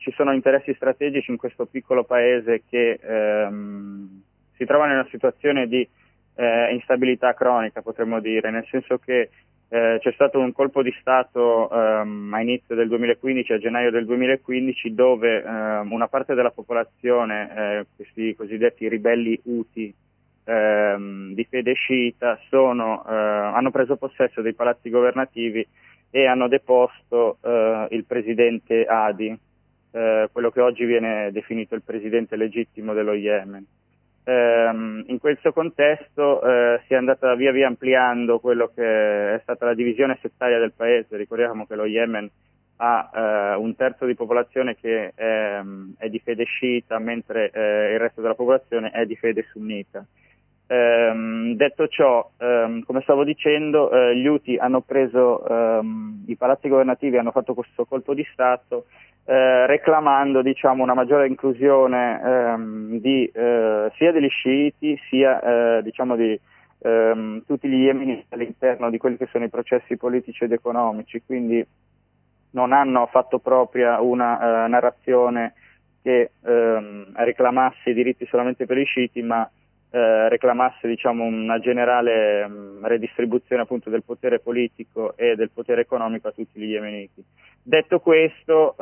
ci sono interessi strategici in questo piccolo paese che si trova in una situazione di instabilità cronica, potremmo dire, nel senso che c'è stato un colpo di Stato a inizio del 2015, a gennaio del 2015, dove una parte della popolazione, questi cosiddetti ribelli Houthi di fede sciita, hanno preso possesso dei palazzi governativi e hanno deposto il presidente Hadi, quello che oggi viene definito il presidente legittimo dello Yemen. In questo contesto si è andata via via ampliando quello che è stata la divisione settaria del paese. Ricordiamo che lo Yemen ha un terzo di popolazione che è di fede sciita, mentre il resto della popolazione è di fede sunnita. Detto ciò, come stavo dicendo, gli Houthi hanno preso i palazzi governativi, hanno fatto questo colpo di Stato, reclamando, diciamo, una maggiore inclusione sia degli sciiti sia diciamo di tutti gli yemeniti all'interno di quelli che sono i processi politici ed economici. Quindi non hanno fatto propria una narrazione che reclamasse i diritti solamente per i sciiti, ma reclamasse, diciamo, una generale redistribuzione appunto del potere politico e del potere economico a tutti gli yemeniti. Detto questo,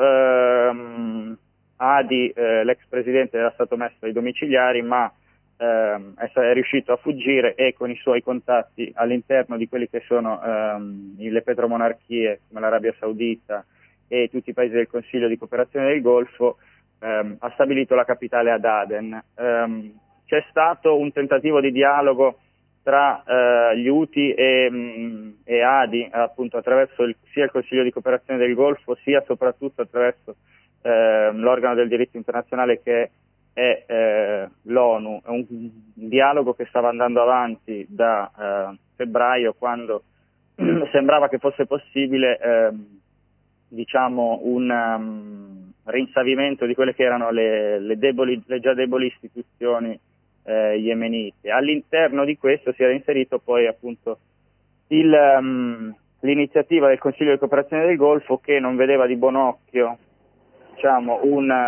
Hadi, l'ex presidente, era stato messo ai domiciliari, ma è riuscito a fuggire e con i suoi contatti all'interno di quelli che sono le petromonarchie come l'Arabia Saudita e tutti i paesi del Consiglio di cooperazione del Golfo, ha stabilito la capitale ad Aden. C'è stato un tentativo di dialogo tra gli Houthi e Hadi, appunto attraverso sia il Consiglio di cooperazione del Golfo, sia soprattutto attraverso l'organo del diritto internazionale che è l'ONU. È un dialogo che stava andando avanti da febbraio, quando sembrava che fosse possibile diciamo un rinsavimento di quelle che erano le già deboli istituzioni yemenite. All'interno di questo si era inserito poi appunto l'iniziativa del Consiglio di cooperazione del Golfo, che non vedeva di buon occhio, diciamo,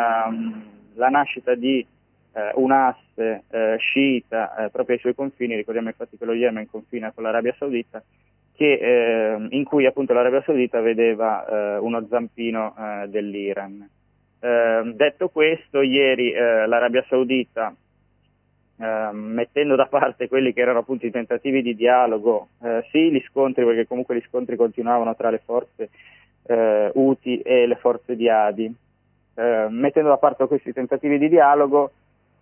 la nascita di un asse sciita proprio ai suoi confini. Ricordiamo infatti che lo Yemen confina con l'Arabia Saudita, in cui appunto l'Arabia Saudita vedeva uno zampino dell'Iran. Detto questo, ieri l'Arabia Saudita, mettendo da parte quelli che erano appunto i tentativi di dialogo, sì, gli scontri, perché comunque gli scontri continuavano tra le forze Houthi e le forze di Hadi, mettendo da parte questi tentativi di dialogo,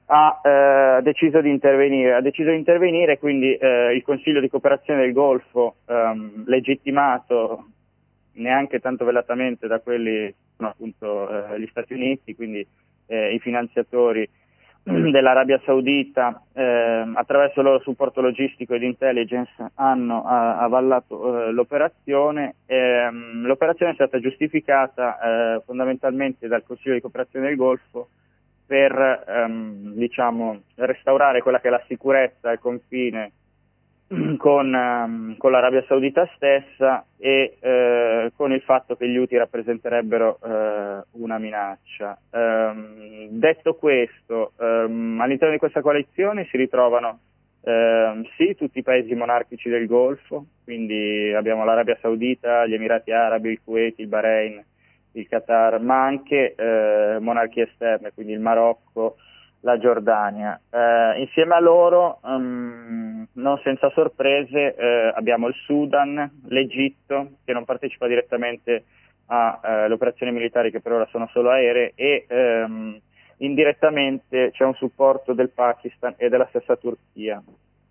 ha deciso di intervenire. Quindi il Consiglio di cooperazione del Golfo, legittimato neanche tanto velatamente da quelli sono appunto gli Stati Uniti, quindi i finanziatori dell'Arabia Saudita, attraverso il loro supporto logistico e di intelligence, hanno avallato l'operazione. L'operazione è stata giustificata fondamentalmente dal Consiglio di cooperazione del Golfo per diciamo, restaurare quella che è la sicurezza al confine con l'Arabia Saudita stessa e con il fatto che gli Houthi rappresenterebbero una minaccia. Detto questo, all'interno di questa coalizione si ritrovano sì tutti i paesi monarchici del Golfo, quindi abbiamo l'Arabia Saudita, gli Emirati Arabi, il Kuwait, il Bahrain, il Qatar, ma anche monarchie esterne, quindi il Marocco, la Giordania. Insieme a loro, non senza sorprese, abbiamo il Sudan, l'Egitto, che non partecipa direttamente alle operazioni militari, che per ora sono solo aeree, e indirettamente c'è un supporto del Pakistan e della stessa Turchia.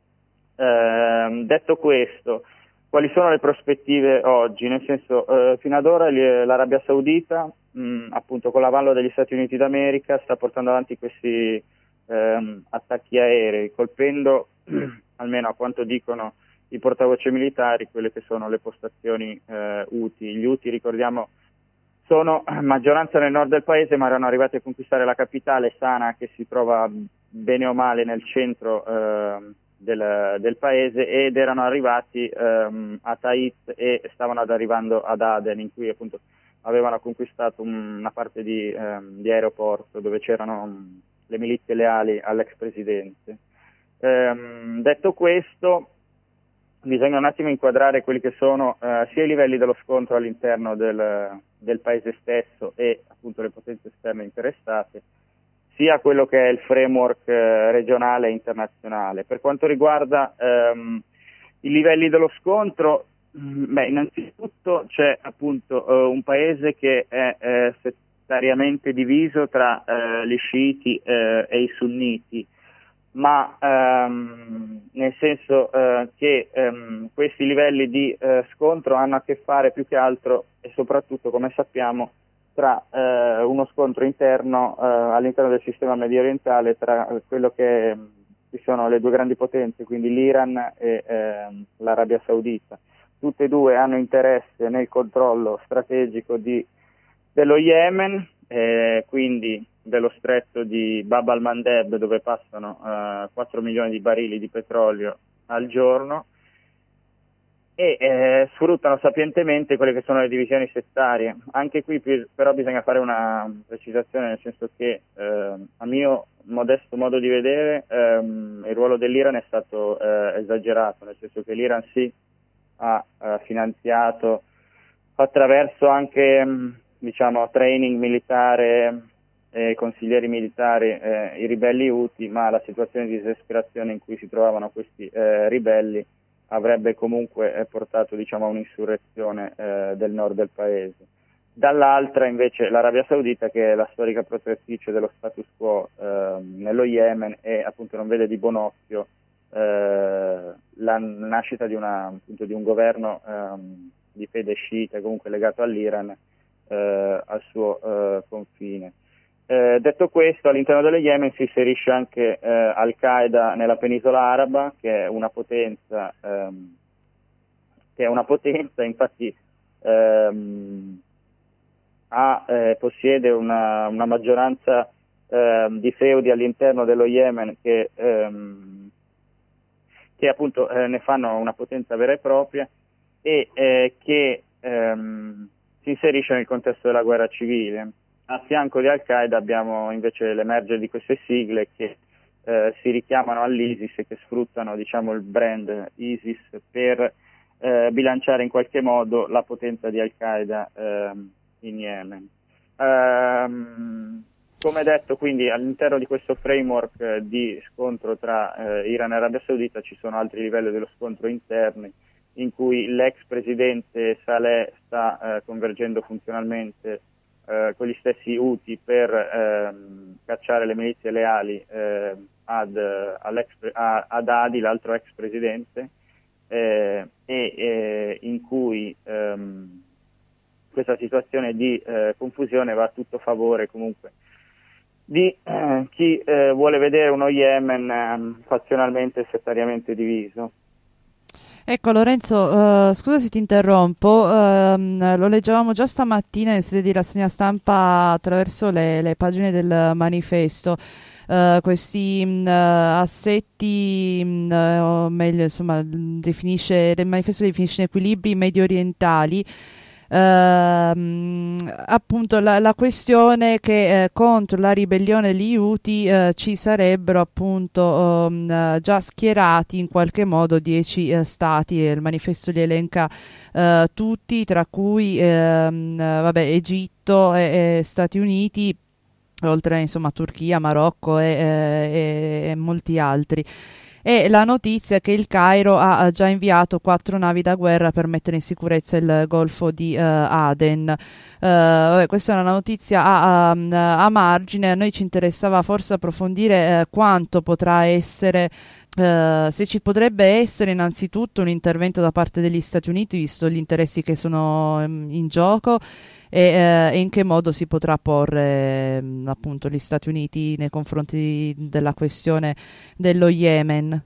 Detto questo, quali sono le prospettive oggi? Nel senso, fino ad ora l'Arabia Saudita, appunto con l'avallo degli Stati Uniti d'America, sta portando avanti questi attacchi aerei, colpendo, almeno a quanto dicono i portavoce militari, quelle che sono le postazioni Houthi. Gli Houthi, ricordiamo, sono maggioranza nel nord del paese, ma erano arrivati a conquistare la capitale, Sana'a, che si trova bene o male nel centro del paese, ed erano arrivati a Taiz e stavano arrivando ad Aden, in cui appunto avevano conquistato una parte di aeroporto dove c'erano le milizie leali all'ex presidente. Detto questo, bisogna un attimo inquadrare quelli che sono sia i livelli dello scontro all'interno del paese stesso e appunto le potenze esterne interessate, sia quello che è il framework regionale e internazionale. Per quanto riguarda i livelli dello scontro, innanzitutto c'è appunto un paese che è settariamente diviso tra gli sciiti e i sunniti, ma nel senso che questi livelli di scontro hanno a che fare più che altro e soprattutto, come sappiamo, tra uno scontro interno all'interno del sistema medio orientale tra quello che ci sono le due grandi potenze, quindi l'Iran e l'Arabia Saudita. Tutte e due hanno interesse nel controllo strategico dello Yemen, quindi dello stretto di Bab al-Mandeb, dove passano 4 milioni di barili di petrolio al giorno, e sfruttano sapientemente quelle che sono le divisioni settarie. Anche qui però bisogna fare una precisazione, nel senso che a mio modesto modo di vedere il ruolo dell'Iran è stato esagerato, nel senso che l'Iran sì ha finanziato attraverso anche diciamo training militare e consiglieri militari i ribelli Houthi, ma la situazione di disperazione in cui si trovavano questi ribelli avrebbe comunque portato diciamo a un'insurrezione del nord del paese. Dall'altra invece l'Arabia Saudita, che è la storica protettrice dello status quo nello Yemen, e appunto non vede di buon occhio la nascita di un governo di fede sciita, comunque legato all'Iran, al suo confine. Detto questo, all'interno dello Yemen si inserisce anche Al-Qaeda nella penisola araba, che è una potenza, infatti possiede una maggioranza di feudi all'interno dello Yemen che appunto ne fanno una potenza vera e propria, e che si inserisce nel contesto della guerra civile. A fianco di Al-Qaeda abbiamo invece l'emergere di queste sigle che si richiamano all'ISIS e che sfruttano diciamo il brand ISIS per bilanciare in qualche modo la potenza di Al-Qaeda in Yemen. Come detto, quindi all'interno di questo framework di scontro tra Iran e Arabia Saudita ci sono altri livelli dello scontro interni, in cui l'ex presidente Saleh sta convergendo funzionalmente con gli stessi Houthi per cacciare le milizie leali ad Hadi, l'altro ex presidente, in cui questa situazione di confusione va a tutto favore comunque di chi vuole vedere uno Yemen fazionalmente e settariamente diviso. Ecco Lorenzo, scusa se ti interrompo, lo leggevamo già stamattina in sede di rassegna stampa attraverso le pagine del manifesto. Questi assetti, o meglio, insomma, il manifesto definisce equilibri medio orientali. Appunto la questione che contro la ribellione degli Houthi ci sarebbero appunto già schierati in qualche modo 10 stati. Il manifesto li elenca tutti, tra cui Egitto e Stati Uniti, oltre insomma a Turchia, Marocco e molti altri. E la notizia è che il Cairo ha già inviato 4 navi da guerra per mettere in sicurezza il golfo di Aden. Questa è una notizia a margine. A noi ci interessava forse approfondire quanto potrà essere, se ci potrebbe essere innanzitutto un intervento da parte degli Stati Uniti, visto gli interessi che sono in gioco, e in che modo si potrà porre appunto gli Stati Uniti nei confronti della questione dello Yemen.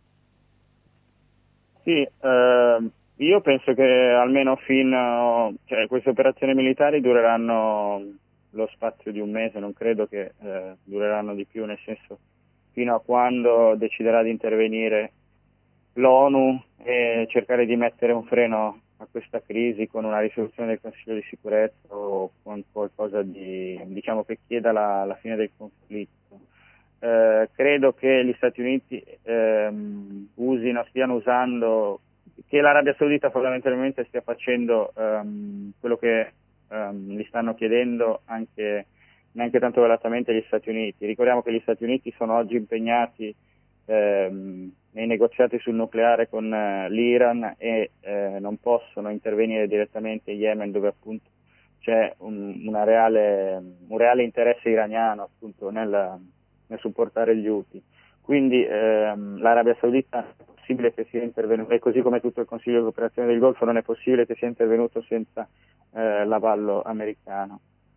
Sì, io penso che almeno cioè, queste operazioni militari dureranno lo spazio di un mese, non credo che dureranno di più, nel senso fino a quando deciderà di intervenire l'ONU e cercare di mettere un freno a questa crisi con una risoluzione del Consiglio di sicurezza o con qualcosa di, diciamo, che chieda la fine del conflitto. Credo che gli Stati Uniti stiano usando, che l'Arabia Saudita fondamentalmente stia facendo quello che gli stanno chiedendo anche neanche tanto velatamente gli Stati Uniti. Ricordiamo che gli Stati Uniti sono oggi impegnati nei negoziati sul nucleare con l'Iran e non possono intervenire direttamente in Yemen, dove appunto c'è un reale interesse iraniano appunto nel supportare gli Houthi. Quindi l'Arabia Saudita è possibile che sia intervenuto, e così come tutto il Consiglio di cooperazione del Golfo non è possibile che sia intervenuto senza l'avallo americano.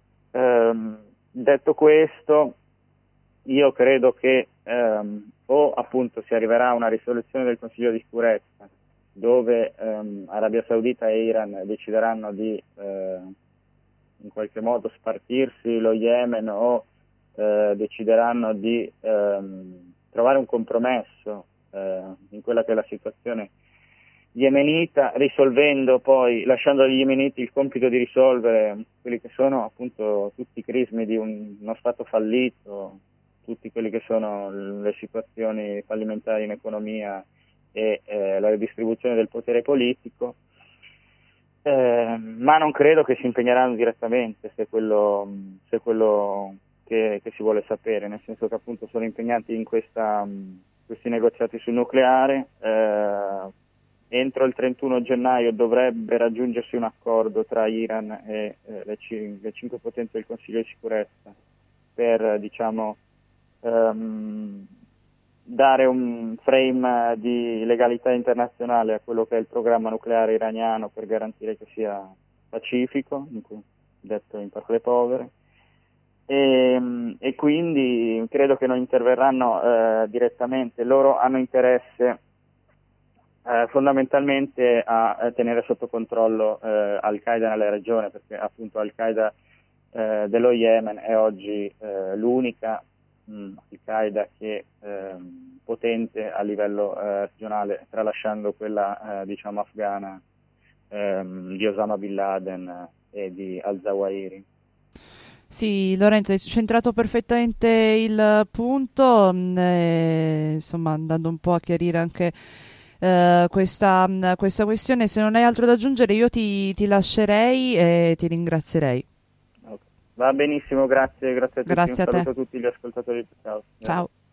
Detto questo, io credo che o appunto si arriverà a una risoluzione del Consiglio di sicurezza dove Arabia Saudita e Iran decideranno di in qualche modo spartirsi lo Yemen o decideranno di trovare un compromesso in quella che è la situazione yemenita, risolvendo poi, lasciando agli yemeniti il compito di risolvere quelli che sono appunto tutti i crismi di uno Stato fallito, tutti quelli che sono le situazioni fallimentari in economia e la redistribuzione del potere politico, ma non credo che si impegneranno direttamente, se quello che si vuole sapere, nel senso che appunto sono impegnati in questi negoziati sul nucleare. Entro il 31 gennaio dovrebbe raggiungersi un accordo tra Iran e le 5 potenze del Consiglio di sicurezza per, diciamo, dare un frame di legalità internazionale a quello che è il programma nucleare iraniano per garantire che sia pacifico, detto in parole povere. E quindi credo che non interverranno direttamente. Loro hanno interesse fondamentalmente a tenere sotto controllo Al-Qaeda nella regione, perché appunto Al-Qaeda dello Yemen è oggi l'unica Al-Qaeda che potente a livello regionale, tralasciando quella diciamo afghana di Osama Bin Laden e di al-Zawahiri. Sì, Lorenzo, hai centrato perfettamente il punto, insomma, andando un po' a chiarire anche questa questione. Se non hai altro da aggiungere, io ti lascerei e ti ringrazierei. Okay. Va benissimo, grazie a tutti, un Grazie a te. saluto a tutti gli ascoltatori. Ciao. Ciao.